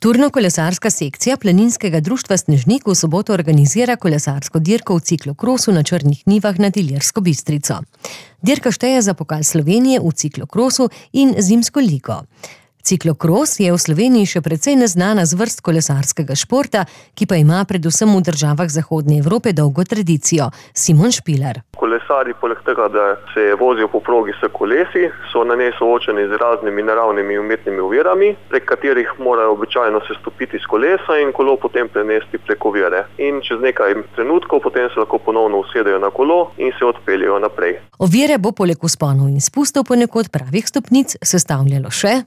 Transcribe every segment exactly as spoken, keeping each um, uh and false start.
Turno-kolesarska sekcija Planinskega društva Snežnik v soboto organizira kolesarsko dirko v ciklokrosu na Črnih Nivah nad Ilirsko Bistrico. Dirka šteje za pokal Slovenije v ciklokrosu in zimsko ligo. Ciklokros je v Sloveniji še precej neznana zvrst kolesarskega športa, ki pa ima predvsem v državah Zahodne Evrope dolgo tradicijo. Simon Špilar. Kolesarji, poleg tega, da se vozijo po progi s kolesi, so na njej soočeni z raznimi naravnimi in umetnimi ovirami, prek katerih morajo običajno se stopiti z kolesa in kolo potem prenesti prek ovire. In čez nekaj trenutkov potem se lahko ponovno usedejo na kolo in se odpeljejo naprej. Ovire bo poleg vzponov in spustov ponekod pravih stopnic sestavljalo še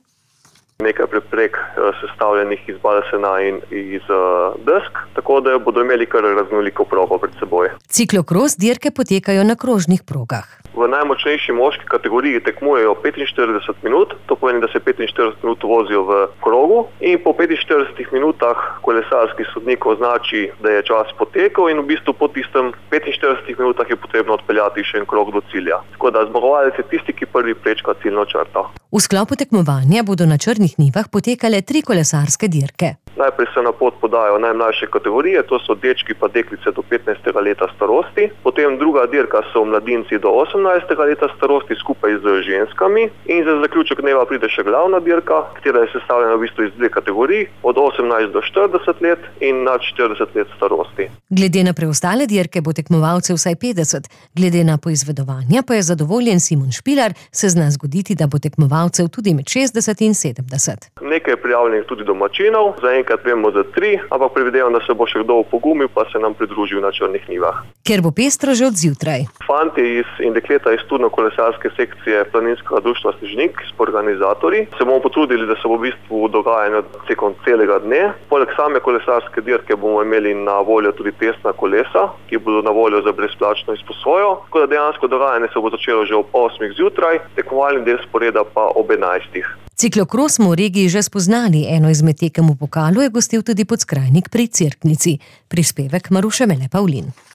nekaj preprek sestavljenih iz balsena in iz desk, tako da bodo imeli kar raznoliko progo pred seboj. Ciklokros dirke potekajo na krožnih progah. V najmočnejši moški kategoriji tekmujejo petinštirideset minut, to pomeni, da se petinštirideset minut vozijo v krogu in po petinštiridesetih minutah kolesarski sodnik označi, da je čas potekel in v bistvu po tistem petinštiridesetih minutah je potrebno odpeljati še en krog do cilja. Tako da zmagovalec je tisti, ki prvi prečka ciljno črto. V sklopu tekmovanja bodo na Črnih Nivah potekale tri kolesarske dirke. Najprej se na pot podajo najmlajše kategorije, to so dečki pa deklice do petnajstega leta starosti. Potem druga dirka so mladinci do osemnajstega leta starosti skupaj z ženskami. In za zaključek dneva pride še glavna dirka, katera je sestavljena v bistvu iz dve kategoriji, od osemnajst do štirideset let in nad štirideset let starosti. Glede na preostale dirke bo tekmovalcev vsaj petdeset. Glede na poizvedovanja pa je zadovoljen Simon Špilar, se zna zgoditi, da bo tekmovalcev tudi med šestdeset in sedemdeset. Nekaj prijavljenih tudi domačinov, zaenkrat vemo za tri, ampak predvidevam, da se bo še kdo opogumil pa se nam pridružil na Črnih Nivah. Ker bo pestro že od zjutraj. Fantje iz in dekleta iz Turno-kolesarske sekcije Planinskega društva Snežnik, smo organizatorji, se bomo potrudili, da se bo v bistvu dogajanje tekom celega dne. Poleg same kolesarske dirke bomo imeli na voljo tudi testna kolesa, ki bodo na voljo za brezplačno izposojo. Tako da dejansko dogajanje se bo začelo že ob osmih zjutraj, tekmovalni del sporeda pa ob enajstih. Ciklokros smo v regiji že spoznali, eno izmed tekem v pokalu je gostil tudi Podskrajnik pri Cerknici. Prispevek Maruše Mele Pavlin.